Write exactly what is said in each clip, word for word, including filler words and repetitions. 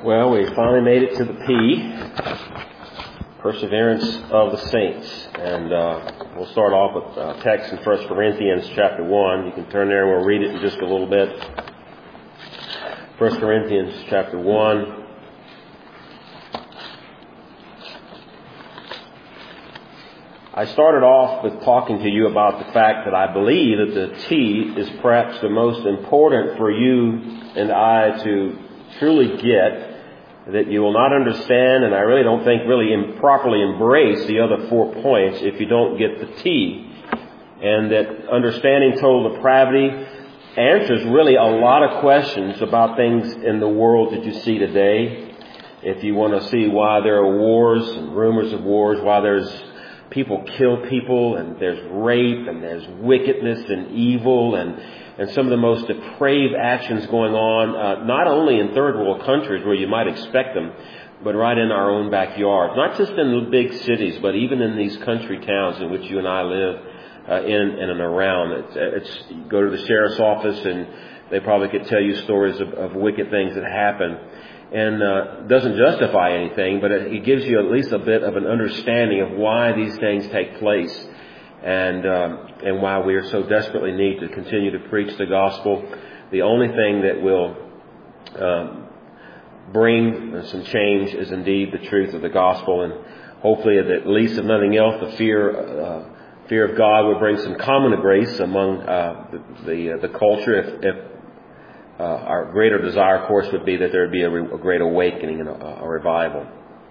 Well, we finally made it to the P, Perseverance of the Saints. And uh, we'll start off with uh, text in First Corinthians chapter one. You can turn there and we'll read it in just a little bit. First Corinthians chapter one. I started off with talking to you about the fact that I believe that the T is perhaps the most important for you and I to truly get, that you will not understand, and I really don't think really improperly embrace the other four points if you don't get the T. And that understanding total depravity answers really a lot of questions about things in the world that you see today. If you want to see why there are wars and rumors of wars, why there's people kill people, and there's rape, and there's wickedness and evil, and and some of the most depraved actions going on, uh, not only in third world countries where you might expect them, but right in our own backyard. Not just in the big cities, but even in ththese country towns in which you and I live, uh, in, in and around. It's, it's, you go to the sheriff's office and they probably could tell you stories of, of wicked things that happen. And uh, doesn't justify anything, but it, it gives you at least a bit of an understanding of why these things take place. And um, and why we are so desperately need to continue to preach the gospel. The only thing that will um, bring some change is indeed the truth of the gospel, and hopefully, at least if nothing else, the fear uh, fear of God will bring some common grace among uh, the the, uh, the culture. If, if uh, our greater desire, of course, would be that there would be a, re- a great awakening and a, a revival.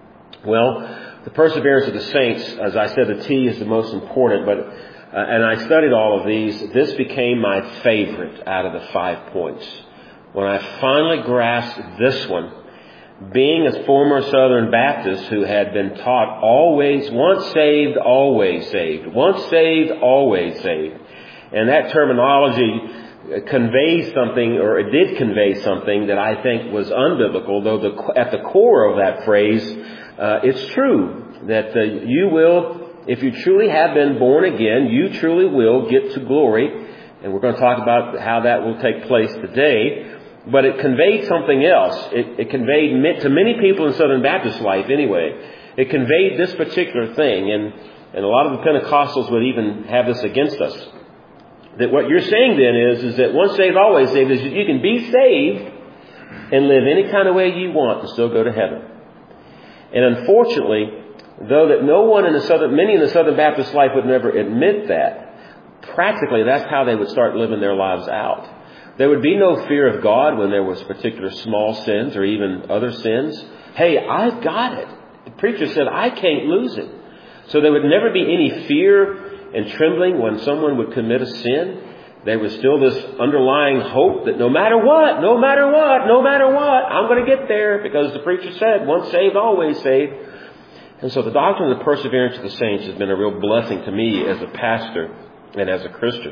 Well, the perseverance of the saints, as I said, the T is the most important, but uh, and I studied all of these. This became my favorite out of the five points. When I finally grasped this one, being a former Southern Baptist who had been taught always, once saved, always saved, once saved, always saved. And that terminology conveys something, or it did convey something that I think was unbiblical, though the, at the core of that phrase, Uh, it's true that uh, you will, if you truly have been born again, you truly will get to glory. And we're going to talk about how that will take place today. But it conveyed something else. It, it conveyed, to many people in Southern Baptist life anyway, it conveyed this particular thing. And, and a lot of the Pentecostals would even have this against us. That what you're saying then is, is that once saved, always saved, is you can be saved and live any kind of way you want and still go to heaven. And unfortunately, though that no one in the Southern, many in the Southern Baptist life would never admit that, practically that's how they would start living their lives out. There would be no fear of God when there was particular small sins or even other sins. Hey, I've got it. The preacher said, I can't lose it. So there would never be any fear and trembling when someone would commit a sin. There was still this underlying hope that no matter what, no matter what, no matter what, I'm going to get there because the preacher said, once saved, always saved. And so the doctrine of the perseverance of the saints has been a real blessing to me as a pastor and as a Christian.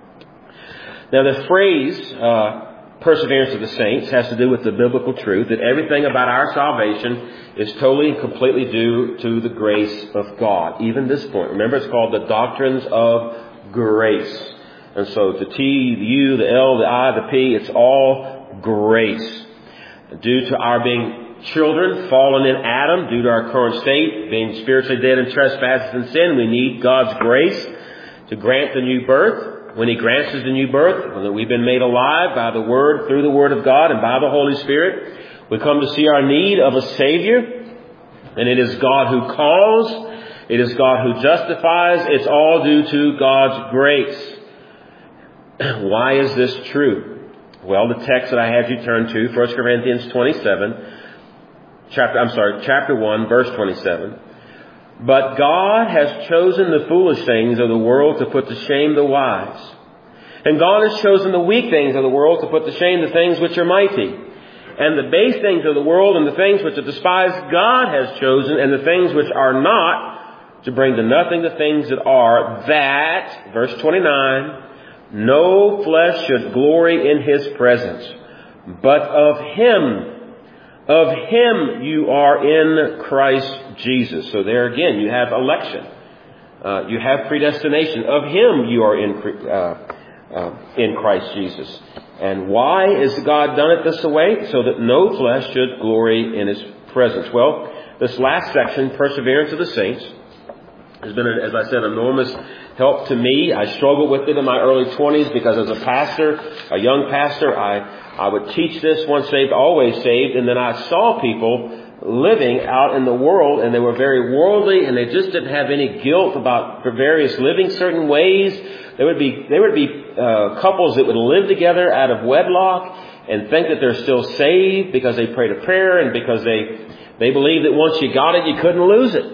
Now the phrase, uh, perseverance of the saints has to do with the biblical truth that everything about our salvation is totally and completely due to the grace of God. Even this point. Remember, it's called the doctrines of grace. And so the T, the U, the L, the I, the P, it's all grace. Due to our being children, fallen in Adam, due to our current state, being spiritually dead in trespasses and sin, we need God's grace to grant the new birth. When He grants us the new birth, when we've been made alive by the Word, through the Word of God and by the Holy Spirit, we come to see our need of a Savior. And it is God who calls. It is God who justifies. It's all due to God's grace. Why is this true? Well, the text that I had you turn to, First Corinthians twenty-seven, chapter, I'm sorry, chapter one, verse twenty-seven. But God has chosen the foolish things of the world to put to shame the wise. And God has chosen the weak things of the world to put to shame the things which are mighty. And the base things of the world and the things which are despised, God has chosen, and the things which are not, to bring to nothing the things that are, that, verse twenty-nine, no flesh should glory in His presence, but of Him, of Him you are in Christ Jesus. So there again, you have election. Uh, you have predestination. Of Him you are in, uh, uh, in Christ Jesus. And why has God done it this way? So that no flesh should glory in His presence. Well, this last section, perseverance of the saints, has been, as I said, enormous help to me. I struggled with it in my early twenties because as a pastor, a young pastor, I, I would teach this, once saved, always saved. And then I saw people living out in the world, and they were very worldly, and they just didn't have any guilt about for various living certain ways. There would be, there would be uh, couples that would live together out of wedlock and think that they're still saved because they prayed a prayer and because they, they believe that once you got it, you couldn't lose it.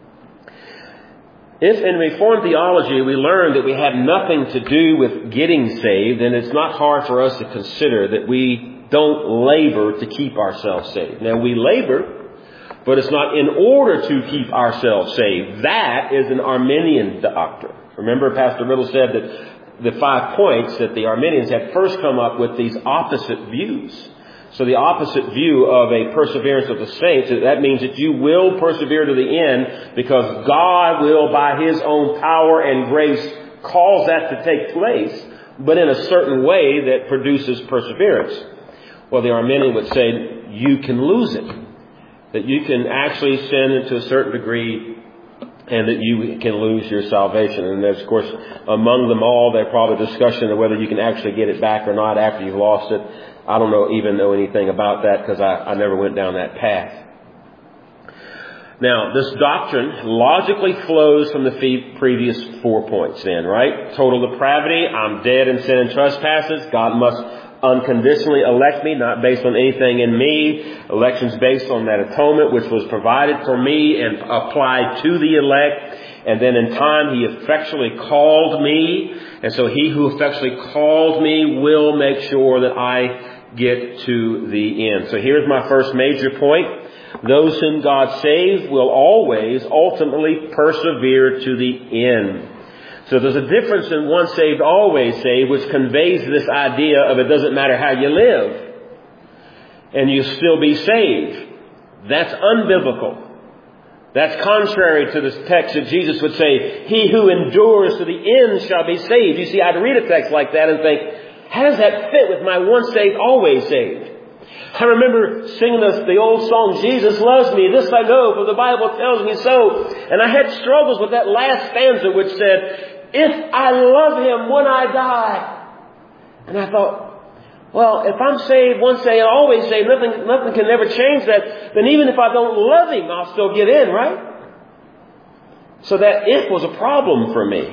If in Reformed theology we learn that we have nothing to do with getting saved, then it's not hard for us to consider that we don't labor to keep ourselves saved. Now, we labor, but it's not in order to keep ourselves saved. That is an Arminian doctrine. Remember, Pastor Riddle said that the five points that the Arminians had first come up with these opposite views. So the opposite view of a perseverance of the saints, that means that you will persevere to the end because God will, by His own power and grace, cause that to take place, but in a certain way that produces perseverance. Well, the Arminian would say you can lose it, that you can actually sin to a certain degree and that you can lose your salvation. And there's, of course, among them all, there's probably discussion of whether you can actually get it back or not after you've lost it. I don't know even know anything about that because I, I never went down that path. Now, this doctrine logically flows from the fee- previous four points then, right? Total depravity, I'm dead in sin and trespasses. God must unconditionally elect me, not based on anything in me. Election's based on that atonement which was provided for me and applied to the elect. And then in time, He effectually called me. And so He who effectually called me will make sure that I get to the end. So here's my first major point. Those whom God saves will always ultimately persevere to the end. So there's a difference in once saved, always saved, which conveys this idea of it doesn't matter how you live and you still be saved. That's unbiblical. That's contrary to the text that Jesus would say, he who endures to the end shall be saved. You see, I'd read a text like that and think, how does that fit with my once saved, always saved? I remember singing this, the old song, Jesus loves me, this I know, for the Bible tells me so. And I had struggles with that last stanza which said, if I love Him when I die. And I thought, well, if I'm saved, once saved, always saved, nothing, nothing can ever change that, then even if I don't love Him, I'll still get in, right? So that if was a problem for me.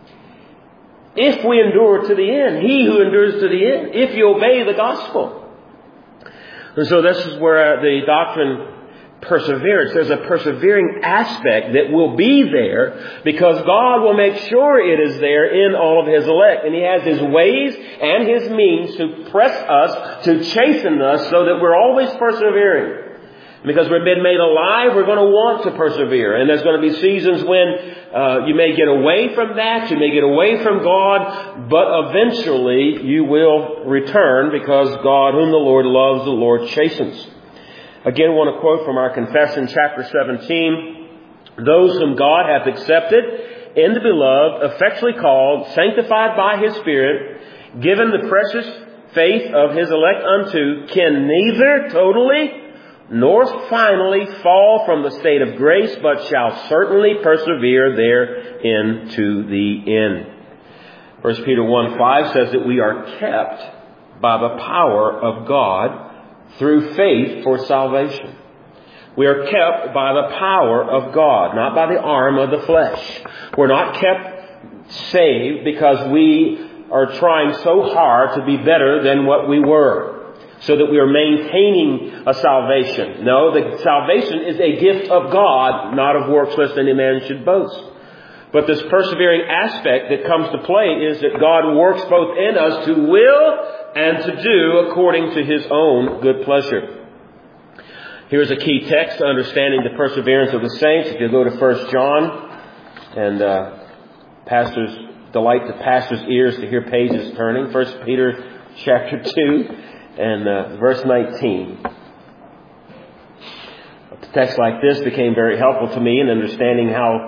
If we endure to the end, he who endures to the end, if you obey the gospel. And so this is where the doctrine perseverance. There's a persevering aspect that will be there because God will make sure it is there in all of His elect. And He has His ways and His means to press us, to chasten us so that we're always persevering. Because we've been made alive, we're going to want to persevere. And there's going to be seasons when uh, you may get away from that, you may get away from God, but eventually you will return because God, whom the Lord loves, the Lord chastens. Again, I want to quote from our confession, chapter seventeen. Those whom God hath accepted in the beloved, effectually called, sanctified by His Spirit, given the precious faith of His elect unto, can neither totally nor finally fall from the state of grace, but shall certainly persevere therein to the end. First Peter one five says that we are kept by the power of God through faith for salvation. We are kept by the power of God, not by the arm of the flesh. We're not kept saved because we are trying so hard to be better than what we were, so that we are maintaining a salvation. No, the salvation is a gift of God, not of works, lest any man should boast. But this persevering aspect that comes to play is that God works both in us to will and to do according to His own good pleasure. Here's a key text to understanding the perseverance of the saints. If you go to First John, and uh, pastors delight to pastors' ears to hear pages turning. First Peter chapter two and uh, verse nineteen. A text like this became very helpful to me in understanding how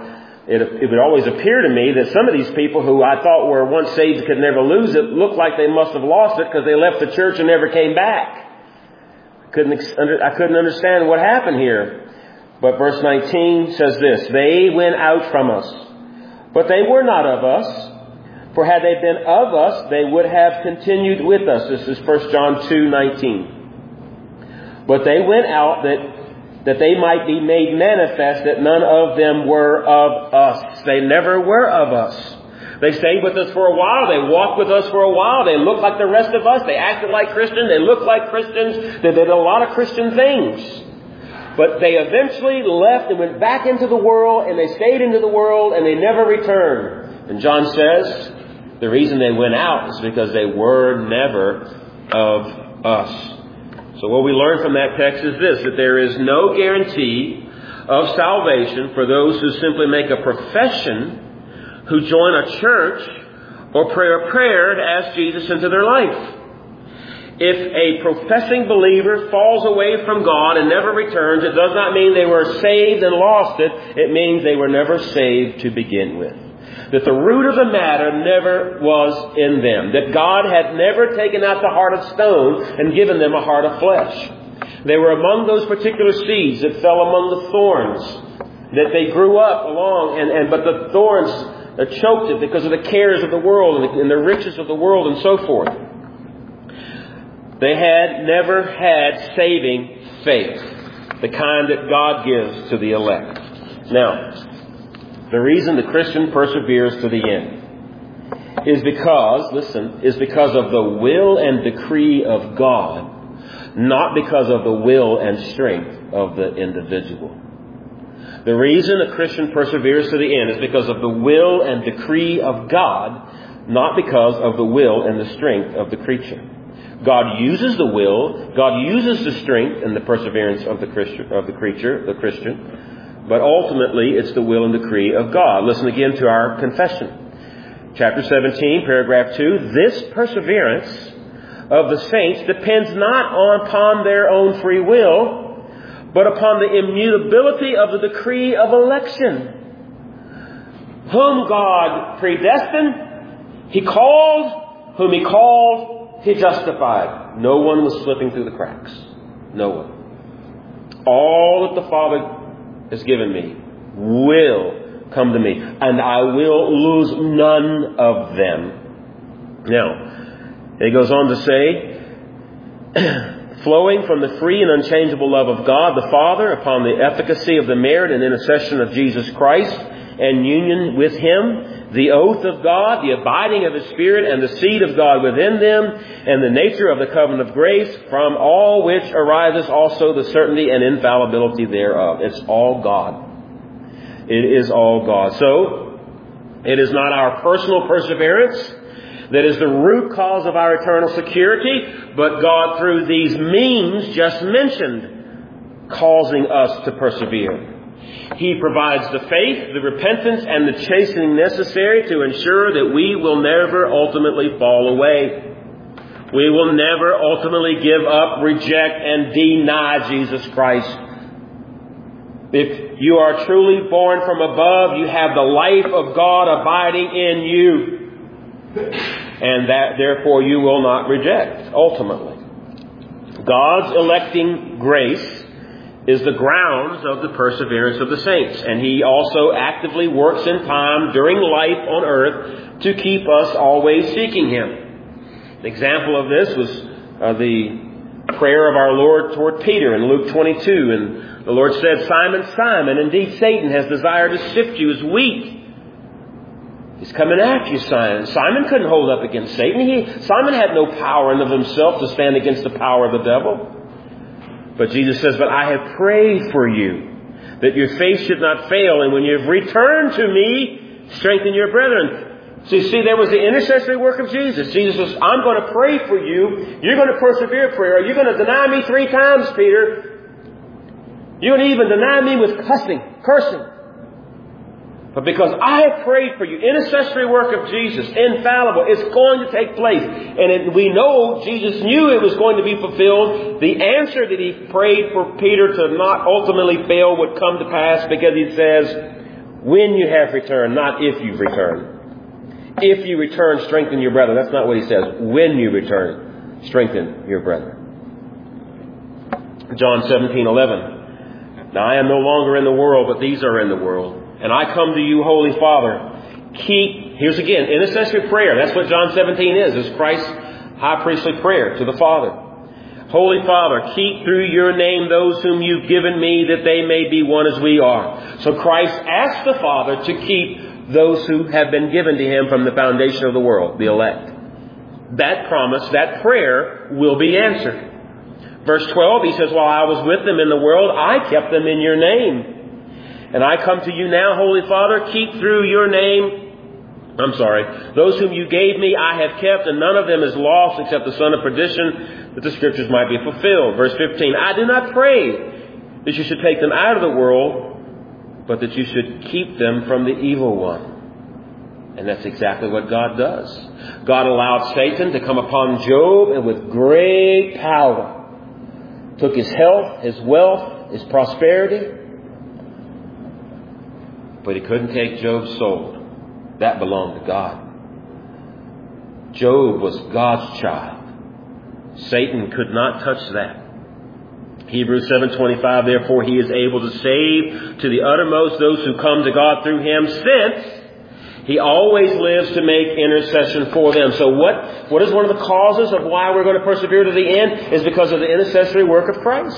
it, it would always appear to me that some of these people who I thought were once saved could never lose it looked like they must have lost it because they left the church and never came back. Couldn't I couldn't understand what happened here. But verse nineteen says this, they went out from us, but they were not of us. For had they been of us, they would have continued with us. This is First John two nineteen. But they went out that, that they might be made manifest that none of them were of us. They never were of us. They stayed with us for a while. They walked with us for a while. They looked like the rest of us. They acted like Christians. They looked like Christians. They did a lot of Christian things. But they eventually left and went back into the world, and they stayed into the world, and they never returned. And John says the reason they went out is because they were never of us. So what we learn from that text is this, that there is no guarantee of salvation for those who simply make a profession, who join a church, or pray a prayer to ask Jesus into their life. If a professing believer falls away from God and never returns, it does not mean they were saved and lost it. It means they were never saved to begin with. That the root of the matter never was in them. That God had never taken out the heart of stone and given them a heart of flesh. They were among those particular seeds that fell among the thorns. That they grew up along, and, and but the thorns uh, choked it because of the cares of the world and the, and the riches of the world and so forth. They had never had saving faith, the kind that God gives to the elect. Now, the reason the Christian perseveres to the end is because, listen, is because of the will and decree of God, not because of the will and strength of the individual. The reason a Christian perseveres to the end is because of the will and decree of God, not because of the will and the strength of the creature. God uses the will, God uses the strength and the perseverance of the Christian, of the creature, the Christian, but ultimately it's the will and decree of God. Listen again to our confession. Chapter seventeen, paragraph two, this perseverance of the saints depends not upon their own free will, but upon the immutability of the decree of election. Whom God predestined, He called. Whom He called, He justified. No one was slipping through the cracks. No one. All that the Father has given me will come to me, and I will lose none of them. Now, he goes on to say, flowing from the free and unchangeable love of God the Father upon the efficacy of the merit and intercession of Jesus Christ and union with Him, the oath of God, the abiding of His Spirit, and the seed of God within them, and the nature of the covenant of grace, from all which arises also the certainty and infallibility thereof. It's all God. It is all God. So, it is not our personal perseverance that is the root cause of our eternal security, but God, through these means just mentioned, causing us to persevere. He provides the faith, the repentance, and the chastening necessary to ensure that we will never ultimately fall away. We will never ultimately give up, reject, and deny Jesus Christ. If you are truly born from above, you have the life of God abiding in you. And that, therefore, you will not reject, ultimately. God's electing grace is the grounds of the perseverance of the saints. And He also actively works in time during life on earth to keep us always seeking Him. An example of this was uh, the prayer of our Lord toward Peter in Luke twenty-two. And the Lord said, Simon, Simon, indeed Satan has desired to sift you as wheat. He's coming after you, Simon. Simon couldn't hold up against Satan. He, Simon had no power in of himself to stand against the power of the devil. But Jesus says, but I have prayed for you, that your faith should not fail. And when you've returned to me, strengthen your brethren. So you see, there was the intercessory work of Jesus. Jesus says, I'm going to pray for you. You're going to persevere prayer. You're going to deny me three times, Peter. You're going to even deny me with cussing, cursing. But because I have prayed for you, intercessory work of Jesus, infallible, it's going to take place. And it, we know Jesus knew it was going to be fulfilled. The answer that He prayed for Peter to not ultimately fail would come to pass, because He says, When you have returned, not if you've returned. If you return, strengthen your brethren. That's not what he says. When you return, strengthen your brethren. John seventeen eleven. Now I am no longer in the world, but these are in the world. And I come to you, Holy Father. Keep, here's again, intercessory prayer. That's what John seventeen is. It's Christ's high priestly prayer to the Father. Holy Father, keep through your name those whom you've given me, that they may be one as we are. So Christ asked the Father to keep those who have been given to him from the foundation of the world, the elect. That promise, that prayer will be answered. Verse twelve, he says, while I was with them in the world, I kept them in your name. And I come to you now, Holy Father, keep through your name, I'm sorry, those whom you gave me I have kept, and none of them is lost except the son of perdition, that the scriptures might be fulfilled. Verse fifteen, I do not pray that you should take them out of the world, but that you should keep them from the evil one. And that's exactly what God does. God allowed Satan to come upon Job, and with great power took his health, his wealth, his prosperity, but he couldn't take Job's soul. That belonged to God. Job was God's child. Satan could not touch that. Hebrews seven twenty-five, therefore he is able to save to the uttermost those who come to God through him, since he always lives to make intercession for them. So what, what is one of the causes of why we're going to persevere to the end? Is because of the intercessory work of Christ.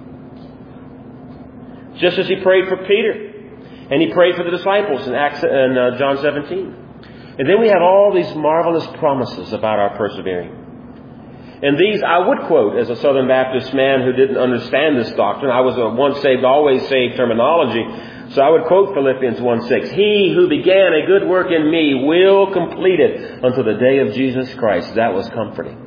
Just as he prayed for Peter. And he prayed for the disciples in Acts in uh, John seventeen. And then we have all these marvelous promises about our persevering. And these I would quote as a Southern Baptist man who didn't understand this doctrine. I was a once saved, always saved terminology. So I would quote Philippians one six. He who began a good work in me will complete it until the day of Jesus Christ. That was comforting.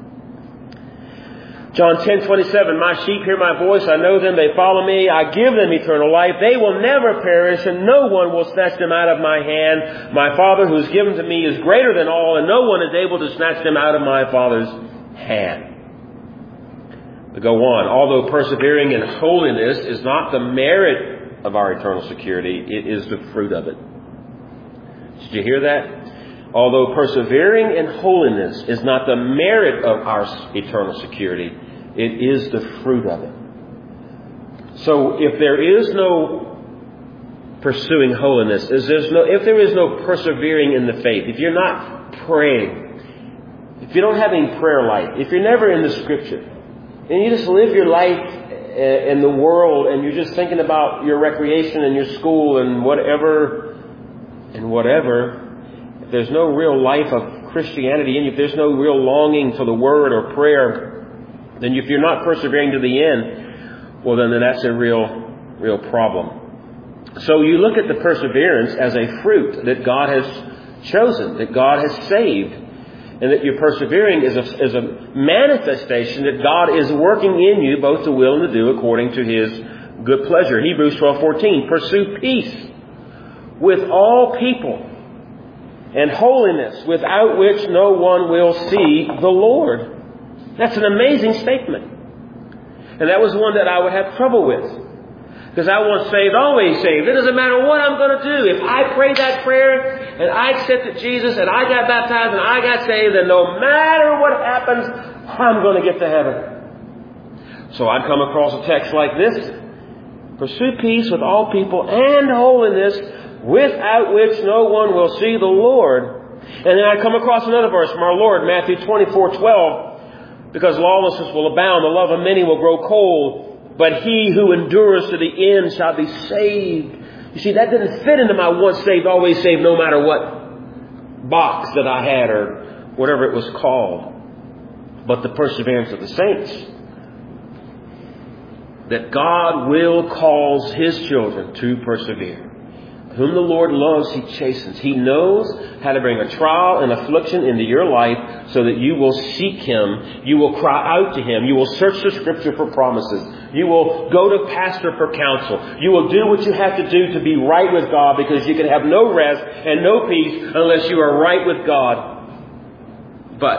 John ten twenty-seven, my sheep hear my voice, I know them, they follow me, I give them eternal life, they will never perish, and no one will snatch them out of my hand. My Father who has given to me is greater than all, and no one is able to snatch them out of my Father's hand. To go on, although persevering in holiness is not the merit of our eternal security, it is the fruit of it. Did you hear that? Although persevering in holiness is not the merit of our eternal security, it is the fruit of it. So if there is no pursuing holiness, is there's no, if there is no persevering in the faith, if you're not praying, if you don't have any prayer life, if you're never in the Scripture, and you just live your life in the world and you're just thinking about your recreation and your school and whatever and whatever, there's no real life of Christianity in you, if there's no real longing for the Word or prayer, then if you're not persevering to the end, well then, then that's a real, real problem. So you look at the perseverance as a fruit that God has chosen, that God has saved, and that your persevering is a, is a manifestation that God is working in you both to will and to do according to His good pleasure. Hebrews twelve fourteen, pursue peace with all people, and holiness, without which no one will see the Lord. That's an amazing statement. And that was one that I would have trouble with. Because I once saved, always saved. It doesn't matter what I'm going to do. If I pray that prayer and I accepted Jesus and I got baptized and I got saved, then no matter what happens, I'm going to get to heaven. So I'd come across a text like this. Pursue peace with all people and holiness, without which no one will see the Lord. And then I come across another verse from our Lord, Matthew twenty-four twelve. Because lawlessness will abound, the love of many will grow cold, but he who endures to the end shall be saved. You see, that didn't fit into my once saved, always saved, no matter what box that I had or whatever it was called. But the perseverance of the saints. That God will cause His children to persevere. Whom the Lord loves, He chastens. He knows how to bring a trial and affliction into your life so that you will seek Him. You will cry out to Him. You will search the Scripture for promises. You will go to pastor for counsel. You will do what you have to do to be right with God, because you can have no rest and no peace unless you are right with God. But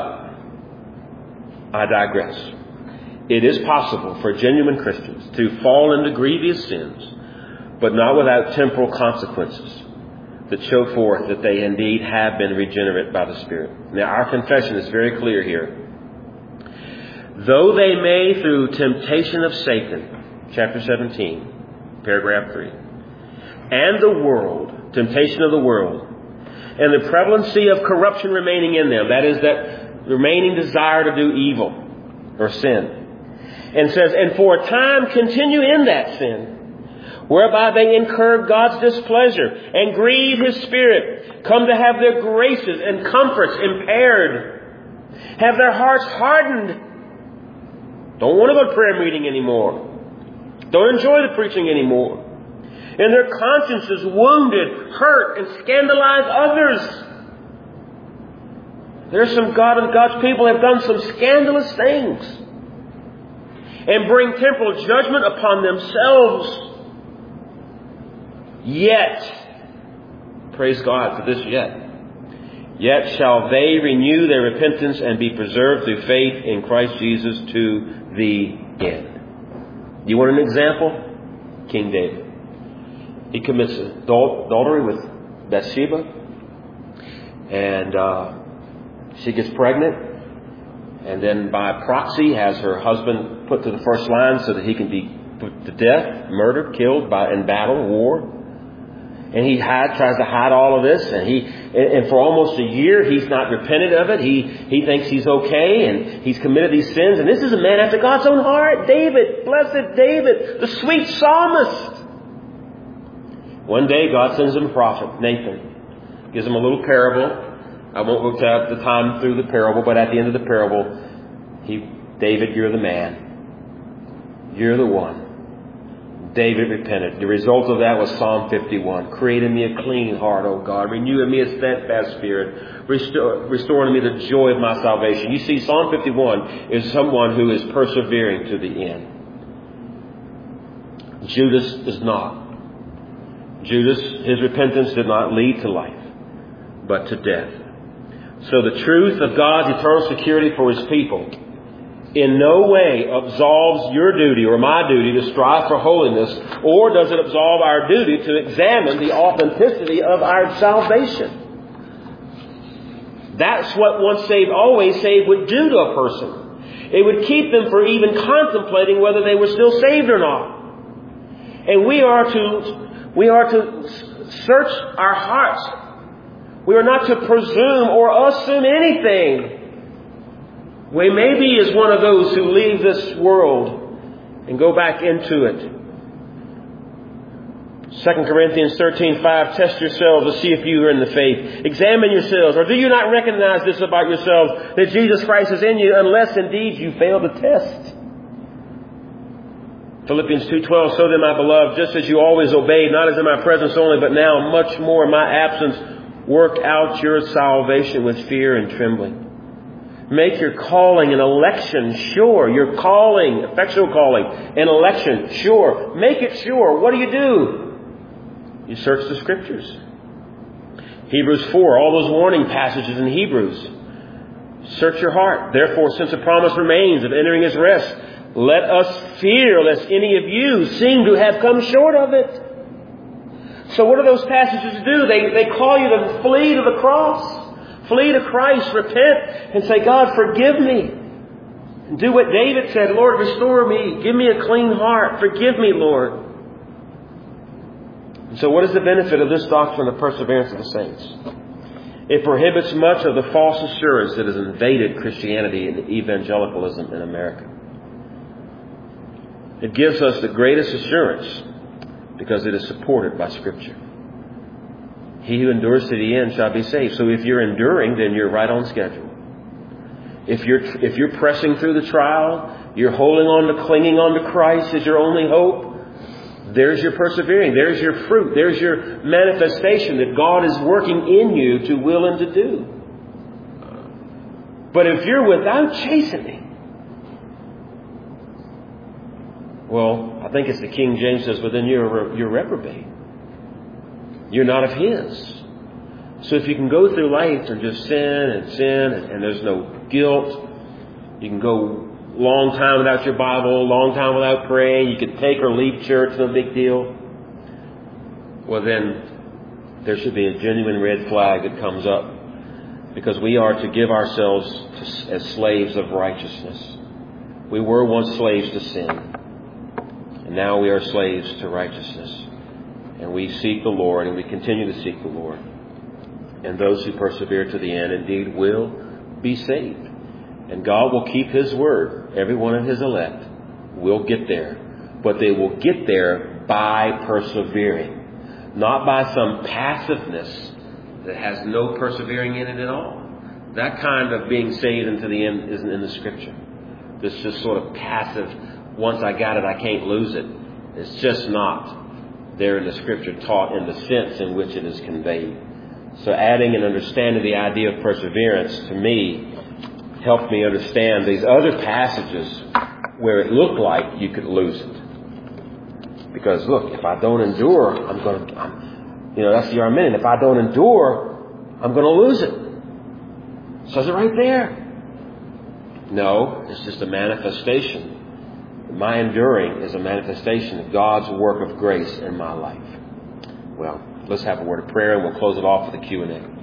I digress. It is possible for genuine Christians to fall into grievous sins, but not without temporal consequences. that show forth that they indeed have been regenerate by the Spirit. Now, our confession is very clear here. Though they may, through temptation of Satan, chapter seventeen, paragraph three, and the world, temptation of the world, and the prevalency of corruption remaining in them, that is, that remaining desire to do evil or sin, and says, and for a time continue in that sin, whereby they incur God's displeasure and grieve His Spirit, come to have their graces and comforts impaired, have their hearts hardened, don't want to go to prayer meeting anymore, don't enjoy the preaching anymore, and their consciences wounded, hurt, and scandalize others. There's some God and God's people have done some scandalous things and bring temporal judgment upon themselves. Yet, praise God for this yet, yet shall they renew their repentance and be preserved through faith in Christ Jesus to the end. You want an example? King David. He commits adultery with Bathsheba, and uh, she gets pregnant, and then by proxy has her husband put to the first line so that he can be put to death, murdered, killed by in battle, war. And he hide, tries to hide all of this, and he and for almost a year he's not repented of it. He he thinks he's okay, and he's committed these sins. And this is a man after God's own heart, David, blessed David, the sweet psalmist. One day God sends him a prophet, Nathan, gives him a little parable. I won't go to the time through the parable, but at the end of the parable, he, David, you're the man. You're the one. David repented. The result of that was Psalm fifty-one. Create in me a clean heart, O God. Renew in me a steadfast spirit. Restore, restore in me the joy of my salvation. You see, Psalm fifty-one is someone who is persevering to the end. Judas is not. Judas, his repentance did not lead to life, but to death. So the truth of God's eternal security for His people in no way absolves your duty or my duty to strive for holiness, or does it absolve our duty to examine the authenticity of our salvation. That's what once saved, always saved would do to a person. It would keep them from even contemplating whether they were still saved or not. And we are to we are to search our hearts. We are not to presume or assume anything. We may be as one of those who leave this world and go back into it. Second Corinthians thirteen five, test yourselves to see if you are in the faith. Examine yourselves. Or do you not recognize this about yourselves, that Jesus Christ is in you, unless indeed you fail the test? Philippians two twelve, so then, my beloved, just as you always obeyed, not as in my presence only, but now much more in my absence, work out your salvation with fear and trembling. Make your calling and election sure. Your calling, effectual calling, and election sure. Make it sure. What do you do? You search the Scriptures. Hebrews four, all those warning passages in Hebrews. Search your heart. Therefore, since a promise remains of entering His rest, let us fear lest any of you seem to have come short of it. So what do those passages do? They, they call you to flee to the cross. Flee to Christ, repent, and say, God, forgive me. And do what David said, Lord, restore me. Give me a clean heart. Forgive me, Lord. And so what is the benefit of this doctrine of perseverance of the saints? It prohibits much of the false assurance that has invaded Christianity and evangelicalism in America. It gives us the greatest assurance because it is supported by Scripture. He who endures to the end shall be saved. So if you're enduring, then you're right on schedule. If you're if you're pressing through the trial, you're holding on to, clinging on to Christ as your only hope, there's your persevering. There's your fruit. There's your manifestation that God is working in you to will and to do. But if you're without chastening, well, I think it's the King James says, but then you're, you're reprobate. You're not of His. So if you can go through life and just sin and sin and, and there's no guilt, you can go a long time without your Bible, a long time without praying, you can take or leave church, no big deal. Well then, there should be a genuine red flag that comes up, because we are to give ourselves to, as slaves of righteousness. We were once slaves to sin, and now we are slaves to righteousness. And we seek the Lord, and we continue to seek the Lord. And those who persevere to the end indeed will be saved. And God will keep His word. Every one of His elect will get there. But they will get there by persevering. Not by some passiveness that has no persevering in it at all. That kind of being saved unto the end isn't in the Scripture. This just sort of passive, once I got it, I can't lose it. It's just not there in the Scripture taught in the sense in which it is conveyed. So adding and understanding the idea of perseverance, to me, helped me understand these other passages where it looked like you could lose it. Because look, if I don't endure, I'm going to, I'm, you know, that's the Arminian. If I don't endure, I'm going to lose it. It says it right there. No, it's just a manifestation. My enduring is a manifestation of God's work of grace in my life. Well, let's have a word of prayer, and we'll close it off with a Q and A.